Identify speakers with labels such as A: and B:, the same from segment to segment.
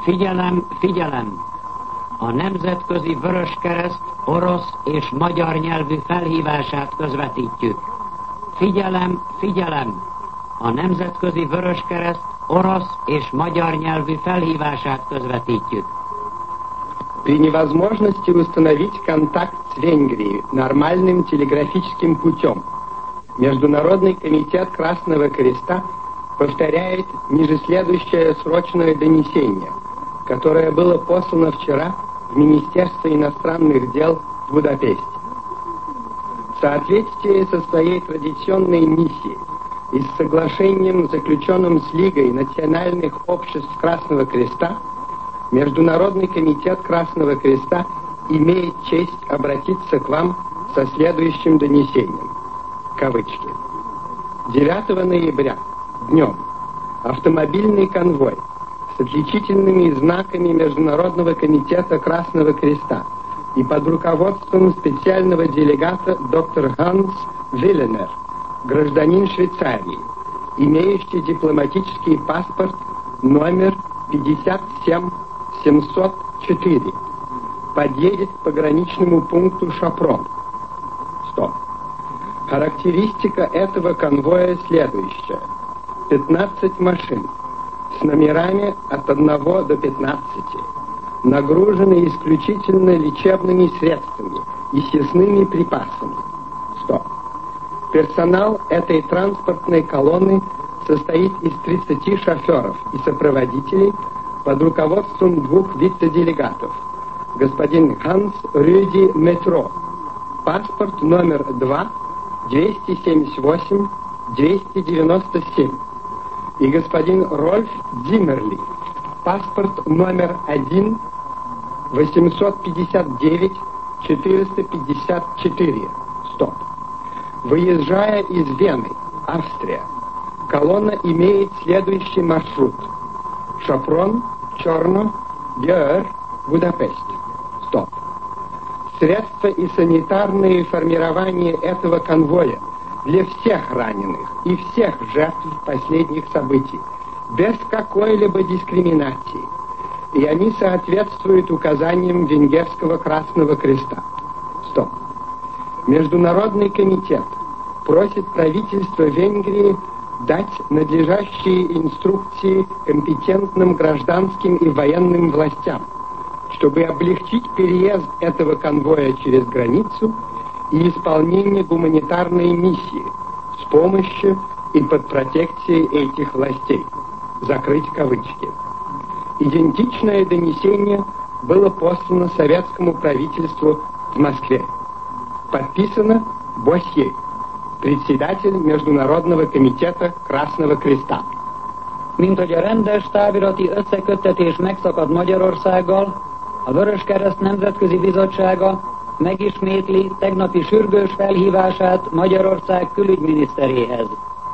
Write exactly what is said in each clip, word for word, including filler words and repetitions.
A: Figyelem, figyelem! A Nemzetközi Vöröskereszt orosz és magyar nyelvű felhívását közvetítjük. Figyelem, figyelem! A Nemzetközi Vöröskereszt orosz és magyar nyelvű felhívását közvetítjük.
B: При невозможности установить контакт с Венгрией нормальным телеграфическим путем, Международный комитет Красного Креста повторяет ниже следующее срочное донесение, которое было послано вчера в Министерство иностранных дел в Будапеште. В соответствии со своей традиционной миссией и с соглашением, заключенным с Лигой национальных обществ Красного Креста, Международный комитет Красного Креста имеет честь обратиться к вам со следующим донесением. Кавычки. девятого ноября днем автомобильный конвой с отличительными знаками Международного комитета Красного Креста и под руководством специального делегата доктор Ханс Вилленер, гражданин Швейцарии, имеющий дипломатический паспорт номер пятьдесят семь семьсот четыре, подъедет к пограничному пункту Шапрон. Стоп. Характеристика этого конвоя следующая. пятнадцать машин с номерами от одного до пятнадцати, нагружены исключительно лечебными средствами и съестными припасами. Стоп. Персонал этой транспортной колонны состоит из тридцати шоферов и сопроводителей под руководством двух вице-делегатов. Господин Ханс Рюди Метро, паспорт номер два двести семьдесят восемь двести девяносто семь, и господин Рольф Дзиммерли, паспорт номер один восемьсот пятьдесят девять четыреста пятьдесят четыре. Стоп. Выезжая из Вены, Австрия, колонна имеет следующий маршрут: Шапрон, Чорно, Бьёр, Будапешт. Стоп. Средства и санитарные формирования этого конвоя для всех раненых и всех жертв последних событий, без какой-либо дискриминации, и они соответствуют указаниям Венгерского Красного Креста. Стоп. Международный комитет просит правительство Венгрии дать надлежащие инструкции компетентным гражданским и военным властям, чтобы облегчить переезд этого конвоя через границу и исполнение гуманитарной миссии с помощью и под протекцией этих властей. Закрыть кавычки. Идентичное донесение было послано советскому правительству в Москве. Подписано Босье, председатель Международного комитета Красного Креста.
A: Mint hogy a rendes távirati összeköttetés megszakad Magyarországgal, a Vöröskereszt Nemzetközi Bizottsága megismétli tegnapi sürgős felhívását Magyarország külügyminiszteréhez.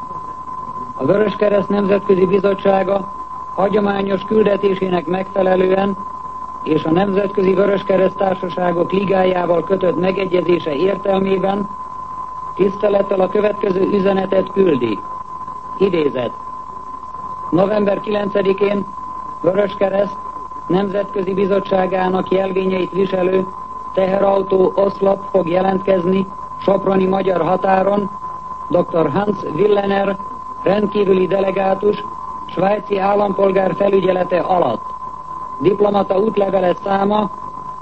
A: A Vöröskereszt Nemzetközi Bizottsága hagyományos küldetésének megfelelően és a Nemzetközi Vöröskereszt Társaságok Ligájával kötött megegyezése értelmében tisztelettel a következő üzenetet küldi. Idézet. november kilencedikén Vöröskereszt Nemzetközi Bizottságának jelvényeit viselő teherautó oszlop fog jelentkezni soproni magyar határon doktor Hans Willener rendkívüli delegátus svájci állampolgár felügyelete alatt. Diplomata útlevele száma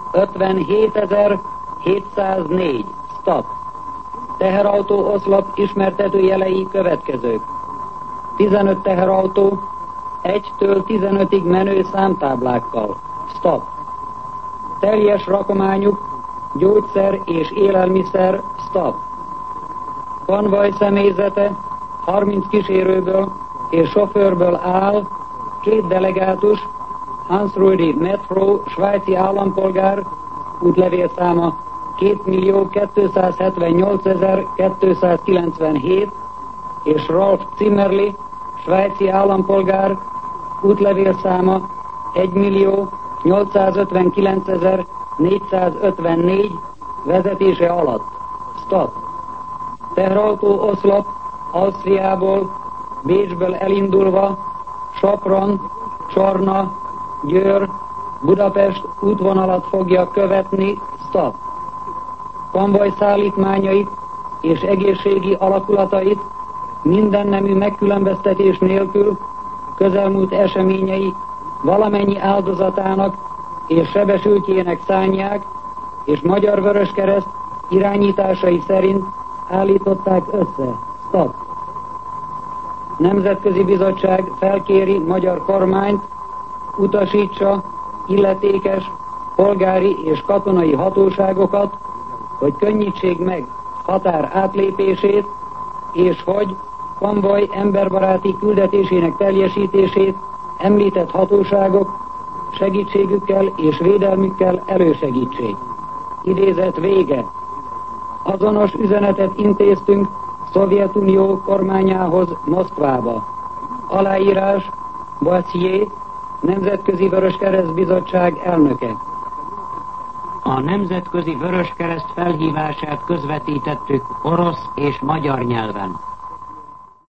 A: ötvenhétezer-hétszáznégy. Stop. Teherautó oszlop ismertető jelei következők. tizenöt teherautó, egytől tizenötig menő számtáblákkal. Stop. Teljes rakományuk, gyógyszer és élelmiszer. Stop. Konvoj személyzete harminc kísérőből és sofőrből áll, két delegátus, Hans Rudi Metro, svájci állampolgár, útlevélszáma kétmillió-kétszázhetvennyolcezer-kétszázkilencvenhét, és Rolf Zimmerli, svájci állampolgár, útlevélszáma egymillió-nyolcszázötvenkilencezer-négyszázötvennégy, vezetése alatt. Stop. Teherautó oszlop Ausztriából, Bécsből elindulva Sopron, Csorna, Győr, Budapest útvonalat fogja követni, stop. Konvoj szállítmányait és egészségi alakulatait minden nemű megkülönböztetés nélkül közelmúlt eseményei valamennyi áldozatának és sebesültjének szánják, és Magyar Vöröskereszt irányításai szerint állították össze. Stop. Nemzetközi Bizottság felkéri magyar kormányt, utasítsa illetékes polgári és katonai hatóságokat, hogy könnyítsék meg határ átlépését, és hogy konvoj emberbaráti küldetésének teljesítését említett hatóságok segítségükkel és védelmükkel elősegítsék. Idézet vége. Azonos üzenetet intéztünk Szovjetunió kormányához Moszkvába. Aláírás Boissier, Nemzetközi Vöröskereszt Bizottság elnöke.
C: A Nemzetközi Vöröskereszt felhívását közvetítettük orosz és magyar nyelven.